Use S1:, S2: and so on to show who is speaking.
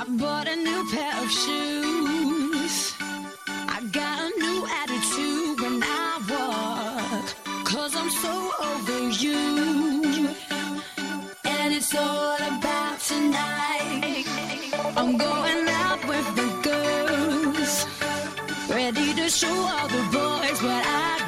S1: Bought a new pair of shoes. I got a new attitude when I walk, 'cause I'm so over you. And it's all about tonight. I'm going out with the girls, ready to show all the boys what I